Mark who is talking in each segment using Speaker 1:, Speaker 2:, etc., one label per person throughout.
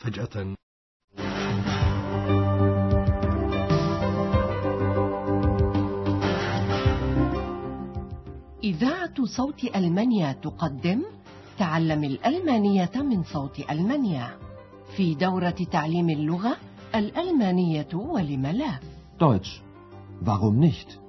Speaker 1: فجأة:
Speaker 2: إذاعة صوت ألمانيا تقدم تعلم الألمانية من صوت ألمانيا في دورة تعليم اللغة الألمانية ولم لا.
Speaker 3: Deutsch. Warum nicht?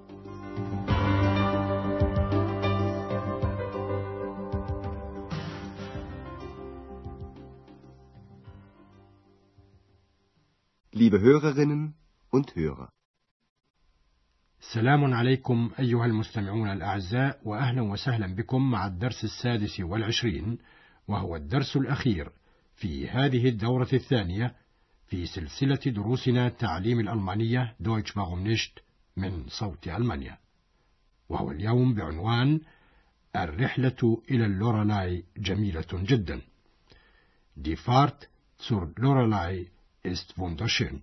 Speaker 4: Liebe Hörerinnen und Hörer.
Speaker 1: سلام عليكم أيها المستمعون الأعزاء، وأهلا وسهلا بكم مع الدرس 26، وهو الدرس الأخير في هذه الدورة الثانية في سلسلة دروسنا تعليم الألمانية Deutsch warum nicht من صوت ألمانيا، وهو اليوم بعنوان الرحلة إلى اللورالاي جميلة جدا. Die Fahrt zur Lorelei ist wunderschön.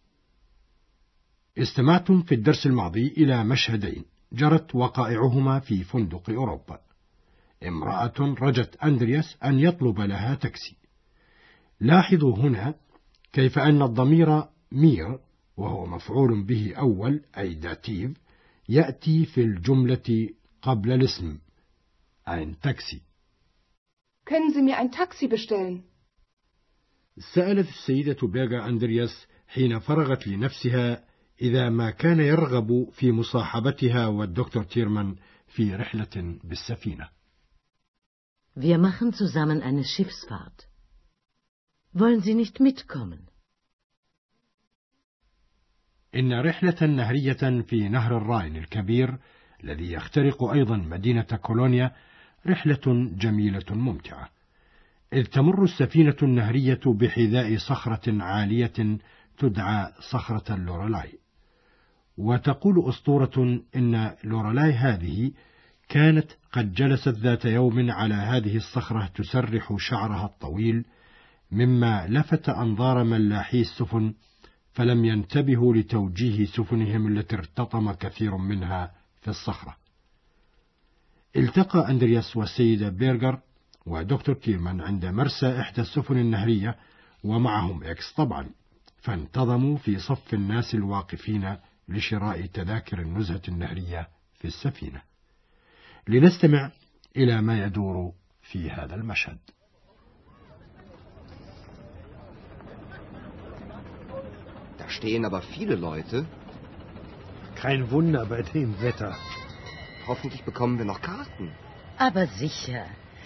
Speaker 1: استمعتم في الدرس الماضي إلى مشهدين جرت وقائعهما في فندق أوروبا. امرأة رجت أندرياس أن يطلب لها تاكسي. لاحظوا هنا كيف أن الضمير مير، وهو مفعول به أول أي داتيف، يأتي في الجملة قبل الاسم ein Taxi.
Speaker 5: Können Sie mir ein Taxi bestellen?
Speaker 1: سألت السيدة بيرغر أندرياس حين فرغت لنفسها إذا ما كان يرغب في مصاحبتها والدكتور تيرمان في رحلة بالسفينة.
Speaker 6: Wir machen zusammen eine Schiffsfahrt. Wollen Sie nicht mitkommen?
Speaker 1: إن رحلة نهرية في نهر الراين الكبير الذي يخترق أيضا مدينة كولونيا رحلة جميلة ممتعة، إذ تمر السفينة النهرية بحذاء صخرة عالية تدعى صخرة اللورالاي. وتقول أسطورة إن لورالاي هذه كانت قد جلست ذات يوم على هذه الصخرة تسرح شعرها الطويل، مما لفت أنظار ملاحي السفن، فلم ينتبهوا لتوجيه سفنهم التي ارتطم كثير منها في الصخرة. التقى أندرياس والسيدة بيرغر ودكتور تيرمان عند مرسى إحدى السفن النهرية، ومعهم إكس طبعا، فانتظموا في صف الناس الواقفين لشراء تذاكر النزهة النهرية في السفينة. لنستمع إلى ما يدور في هذا المشهد.
Speaker 4: Da stehen aber viele Leute.
Speaker 7: Kein Wunder bei dem Wetter.
Speaker 4: Hoffentlich bekommen wir noch Karten.
Speaker 6: Aber sicher.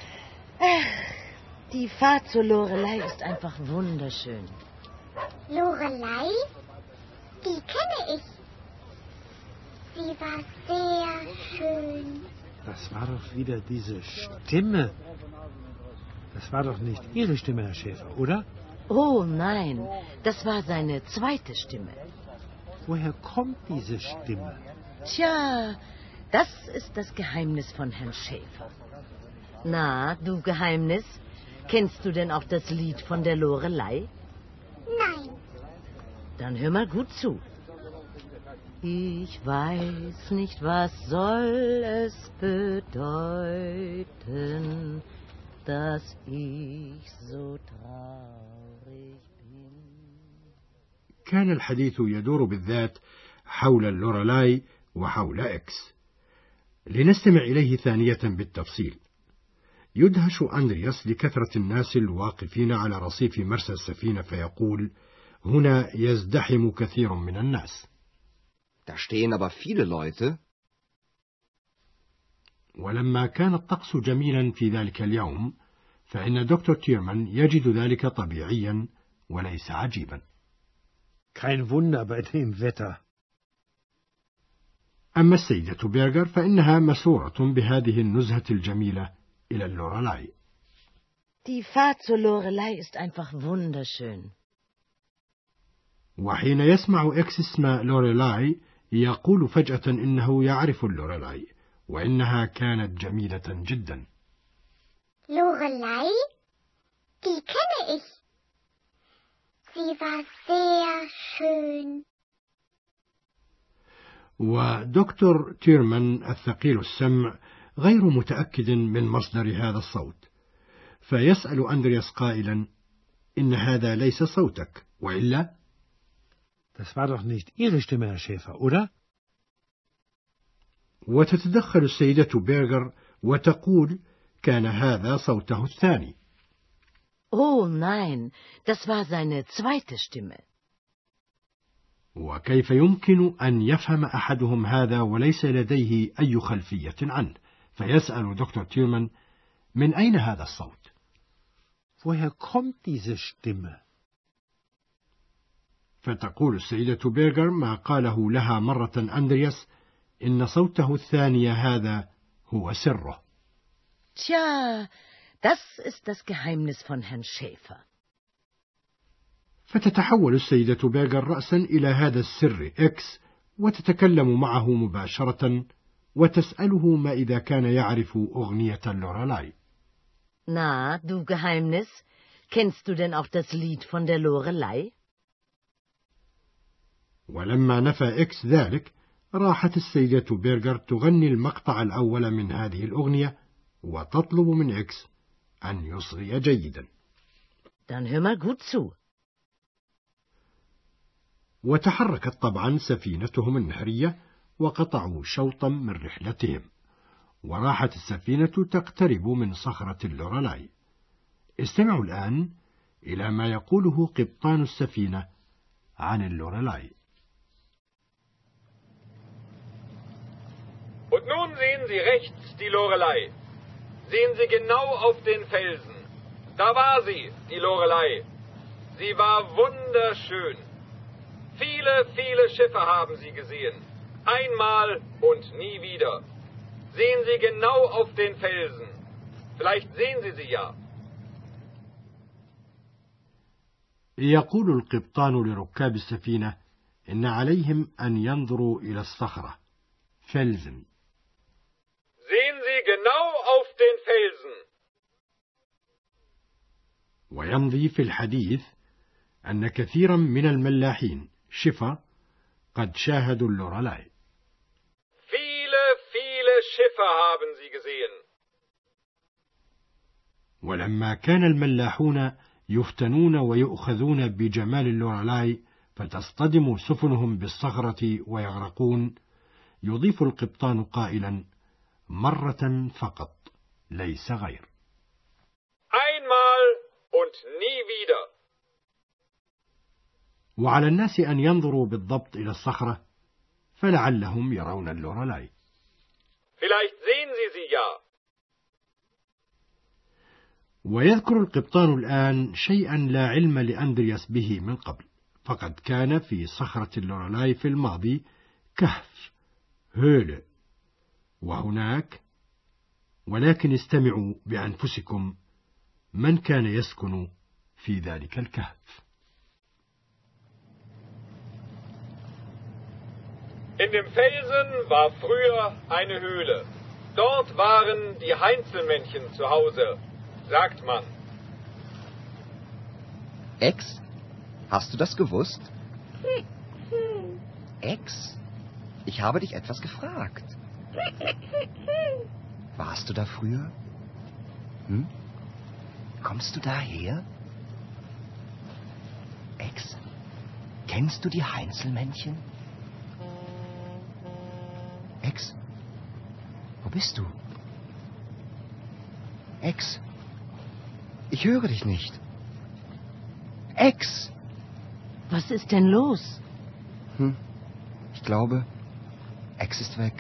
Speaker 6: Die Fahrt zur Lorelei ist einfach wunderschön.
Speaker 8: Lorelei? Die kenne ich. Sie war sehr schön.
Speaker 7: Das war doch wieder diese Stimme. Das war doch nicht Ihre Stimme, Herr Schäfer, oder?
Speaker 6: Oh nein, das war seine zweite Stimme.
Speaker 7: Woher kommt diese Stimme?
Speaker 6: Tja, das ist das Geheimnis von Herrn Schäfer. Na, du Geheimnis, kennst du denn auch das Lied von der Lorelei?
Speaker 8: Nein.
Speaker 6: Dann hör mal gut zu. Ich weiß nicht, was soll es bedeuten, dass ich so traurig bin.
Speaker 1: كان الحديث يدور بالذات حول اللورالاي وحول إكس. لنستمع إليه ثانية بالتفصيل. يدهش أندرياس لكثرة الناس الواقفين على رصيف مرسى السفينة، فيقول: هنا يزدحم كثير من الناس.
Speaker 4: Da stehen aber viele Leute.
Speaker 1: ولما كان الطقس جميلا في ذلك اليوم، فإن دكتور تيرمان يجد ذلك طبيعيا وليس عجيبا.
Speaker 7: Kein Wunder bei dem Wetter.
Speaker 1: أما السيدة بيرغر فإنها مسرورة بهذه النزهة الجميلة إلى اللورالاي.
Speaker 6: Die Fahrt zur Lorelei ist einfach wunderschön.
Speaker 1: وحين يسمع إكس اسم لوريلاي يقول فجأة إنه يعرف اللوريلاي وإنها كانت جميلة جدا.
Speaker 8: Lorelei? Die kenne ich. Sie war sehr schön.
Speaker 1: ودكتور تيرمان الثقيل السمع غير متأكد من مصدر هذا الصوت، فيسأل أندرياس قائلا: إن هذا ليس صوتك، وإلا؟
Speaker 7: Das war doch nicht Ihre Stimme, Herr Schäfer, oder?
Speaker 1: وتتدخل السيدة بيرغر وتقول: كان هذا صوته الثاني.
Speaker 6: Oh nein, das war seine zweite Stimme.
Speaker 1: وكيف يمكن أن يفهم أحدهم هذا وليس لديه أي خلفية عنه؟ فيسأل دكتور تيرمان: من أين هذا الصوت؟
Speaker 7: Woher kommt diese Stimme?
Speaker 1: فتقول السيدة بيرغر ما قاله لها مرة أندرياس: إن صوته الثاني هذا هو سره.
Speaker 6: Tja, das ist das Geheimnis von Herrn Schäfer.
Speaker 1: فتتحول السيدة بيرغر رأسا إلى هذا السر إكس وتتكلم معه مباشرة وتسأله ما إذا كان يعرف أغنية لورالاي.
Speaker 6: Na, du Geheimnis, kennst du denn auch das Lied von der Lorelei?
Speaker 1: ولما نفى إكس ذلك، راحت السيدة بيرغر تغني المقطع الأول من هذه الأغنية وتطلب من إكس أن يصغي جيدا.
Speaker 6: Dann hör mal gut zu.
Speaker 1: وتحركت طبعا سفينتهم النهرية وقطعوا شوطا من رحلتهم، وراحت السفينة تقترب من صخرة اللورالاي. استمعوا الآن إلى ما يقوله قبطان السفينة عن اللورالاي.
Speaker 9: Und nun sehen Sie rechts die Lorelei. Sehen Sie genau auf den Felsen. Da war sie, die Lorelei. Sie war wunderschön. Viele, viele Schiffe haben sie gesehen. Einmal und nie wieder. Sehen Sie genau auf den Felsen. Vielleicht sehen Sie sie ja.
Speaker 1: يقول القبطان لركاب السفينة إن عليهم أن ينظروا إلى الصخرة فلزن.
Speaker 9: Sehen Sie genau auf den Felsen.
Speaker 1: ويمضي في الحديث أن كثيرا من الملاحين شفا قد شاهدوا اللورالاي.
Speaker 9: Viele, viele Schiffe haben sie gesehen.
Speaker 1: ولما كان الملاحون يفتنون ويؤخذون بجمال اللورالاي فتصطدم سفنهم بالصخرة ويغرقون، يضيف القبطان قائلا: مرة فقط ليس غير.
Speaker 9: Einmal und nie wieder.
Speaker 1: وعلى الناس أن ينظروا بالضبط إلى الصخرة فلعلهم يرون اللورالاي.
Speaker 9: Vielleicht sehen Sie sie ja.
Speaker 1: ويذكر القبطان الآن شيئا لا علم لأندرياس به من قبل، فقد كان في صخرة اللورالاي في الماضي كهف هولة، وهناك، ولكن استمعوا بأنفسكم، من كان يسكن في ذلك الكهف.
Speaker 9: In dem Felsen war früher eine Höhle. Dort waren die Heinzelmännchen zu Hause, sagt man.
Speaker 4: Ex, hast du das gewusst? Ex, ich habe dich etwas gefragt. Warst du da früher? Hm? Kommst du daher? Ex, kennst du die Heinzelmännchen? Ex, wo bist du? Ex, ich höre dich nicht. Ex!
Speaker 6: Was ist denn los?
Speaker 4: Ich glaube, Ex ist weg.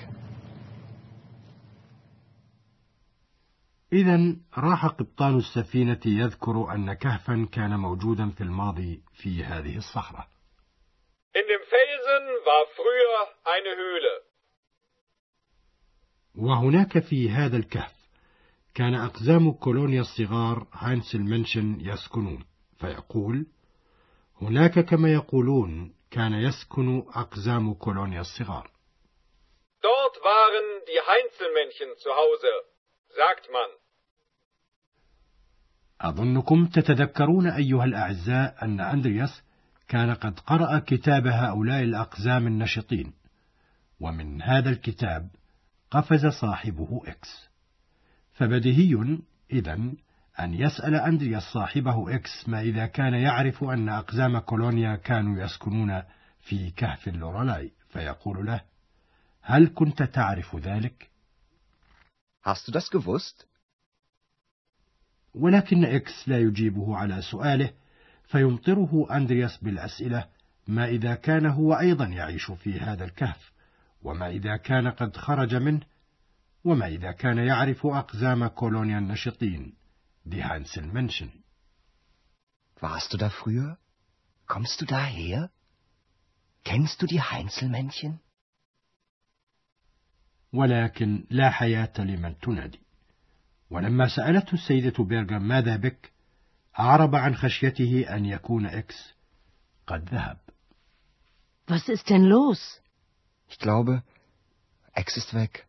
Speaker 1: إذن راح قبطان السفينة يذكر أن كهفا كان موجودا في الماضي في هذه الصخرة.
Speaker 9: In dem Felsen war früher eine Höhle.
Speaker 1: وهناك في هذا الكهف كان أقزام كولونيا الصغار هاينسلمنشن يسكنون، فيقول: هناك كما يقولون كان يسكن أقزام كولونيا الصغار.
Speaker 9: Dort waren die Heinzelmännchen zu Hause, sagt man.
Speaker 1: أظنكم تتذكرون أيها الأعزاء أن أندرياس كان قد قرأ كتاب هؤلاء الأقزام النشطين، ومن هذا الكتاب قفز صاحبه إكس، فبديهي إذن أن يسأل أندرياس صاحبه إكس ما إذا كان يعرف أن أقزام كولونيا كانوا يسكنون في كهف اللورالاي، فيقول له: هل كنت تعرف ذلك؟
Speaker 4: Hast du das gewusst?
Speaker 1: ولكن إكس لا يجيبه على سؤاله، فيمطره أندرياس بالأسئلة: ما إذا كان هو أيضا يعيش في هذا الكهف، وما إذا كان قد خرج منه، وما إذا كان يعرف أقزام كولونيا النشطين die Heinzelmännchen.
Speaker 4: Warst du da früher? Kommst du daher? Kennst du die Heinzelmännchen?
Speaker 1: ولكن لا حياة لمن تنادي. ولما سألته السيدة بيرغام ماذا بك، أعرب عن خشيته أن يكون إكس قد ذهب.
Speaker 6: Was ist denn los?
Speaker 4: Ich glaube, Ex ist weg.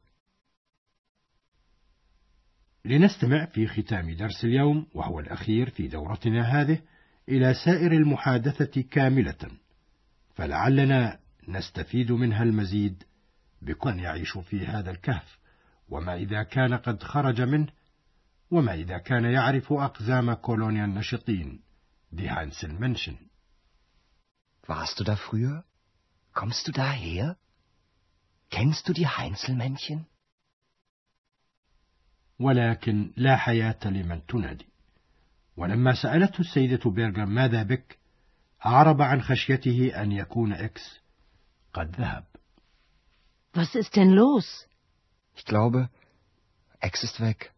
Speaker 1: لنستمع في ختام درس اليوم، وهو الأخير في دورتنا هذه، إلى سائر المحادثة كاملة، فلعلنا نستفيد منها المزيد بكون يعيش في هذا الكهف، وما إذا كان قد خرج منه، وما إذا كان يعرف أقزام كولونيا النشطين die Heinzelmännchen.
Speaker 4: Warst du da früher? Kommst du daher? Kennst du die Heinzelmännchen?
Speaker 1: ولكن لا حياة لمن تنادي. ولما سألته السيدة بيرغام ماذا بك، أعرب عن خشيته أن يكون إكس قد ذهب.
Speaker 6: Was ist denn los?
Speaker 4: Ich glaube, Ex ist weg.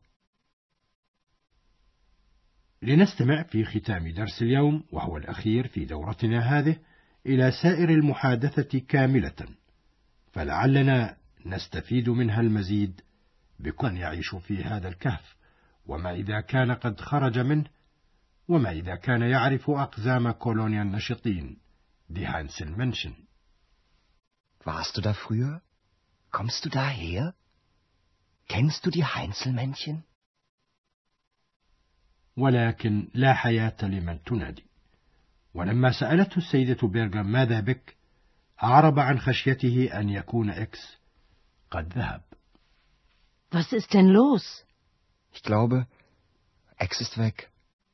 Speaker 1: لنستمع في ختام درس اليوم، وهو الأخير في دورتنا هذه، إلى سائر المحادثة كاملة، فلعلنا نستفيد منها المزيد بكون يعيش في هذا الكهف، وما إذا كان قد خرج منه، وما إذا كان يعرف أقزام كولونيا النشطين die Heinzelmännchen.
Speaker 4: Warst du da früher? Kommst du daher? Kennst du die Heinzelmännchen?
Speaker 1: ولكن لا حياة لمن تنادي. ولما سألته السيدة بيرغام ماذا بك، أعرب عن خشيته أن يكون إكس قد ذهب.
Speaker 6: Was ist denn los?
Speaker 4: Ich glaube, Ex ist weg.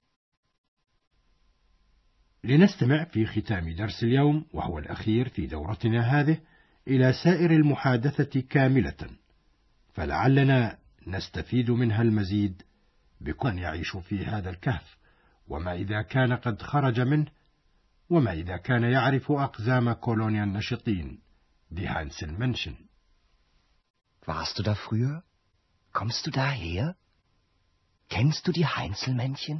Speaker 1: لنستمع في ختام درس اليوم، وهو الأخير في دورتنا هذه، إلى سائر المحادثة كاملة، فلعلنا نستفيد منها المزيد بكون يعيش في هذا الكهف، وما إذا كان قد خرج منه، وما إذا كان يعرف أقزام كولونيا النشطين die Heinzelmännchen.
Speaker 4: Warst du da früher? Kommst du daher? Kennst du die Heinzelmännchen?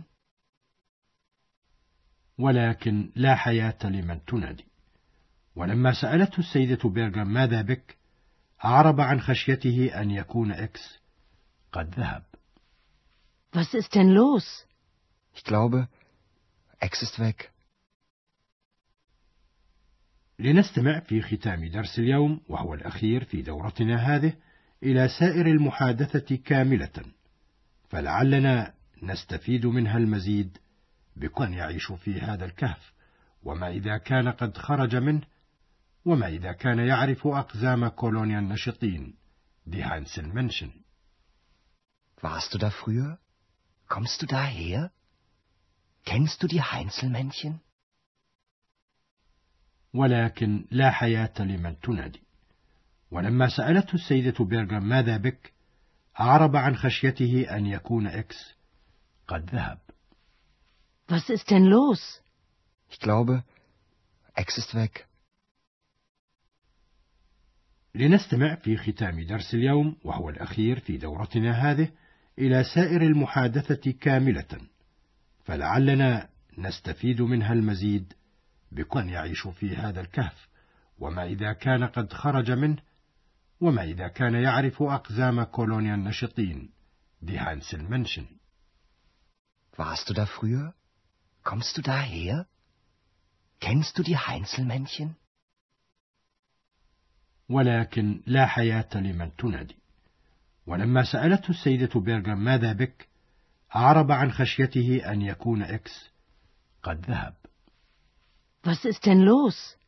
Speaker 1: ولكن لا حياة لمن تنادي. ولما سألته السيدة بيرغام ماذا بك، أعرب عن خشيته أن يكون إكس قد ذهب.
Speaker 6: Was ist denn los?
Speaker 4: Ich glaube, Ex ist weg.
Speaker 1: لنستمع في ختام درس اليوم، وهو الأخير في دورتنا هذه، إلى سائر المحادثة كاملة، فلعلنا نستفيد منها المزيد بكون يعيش في هذا الكهف، وما إذا كان قد خرج منه، وما إذا كان يعرف أقزام كولونيا النشطين die Heinzelmännchen.
Speaker 4: Warst du da früher? Kommst du daher? Kennst du die Heinzelmännchen?
Speaker 1: ولكن لا حياة لمن تنادي. ولما سألته السيدة بيرغام ماذا بك، أعرب عن خشيته أن يكون إكس قد ذهب.
Speaker 6: Was ist denn los?
Speaker 4: Ich glaube, Ex ist weg.
Speaker 1: لنستمع في ختام درس اليوم، وهو الأخير في دورتنا هذه، إلى سائر المحادثة كاملة، فلعلنا نستفيد منها المزيد بكون يعيش في هذا الكهف، وما إذا كان قد خرج منه، وما إذا كان يعرف أقزام كولونيا النشطين die Heinzelmännchen.
Speaker 4: Warst du da früher? Kommst du daher? Kennst du die Heinzelmännchen?
Speaker 1: ولكن لا حياة لمن تنادي. ولما سألته السيدة بيرغام ماذا بك، أعرب عن خشيته أن يكون إكس قد ذهب.
Speaker 6: Was ist denn los?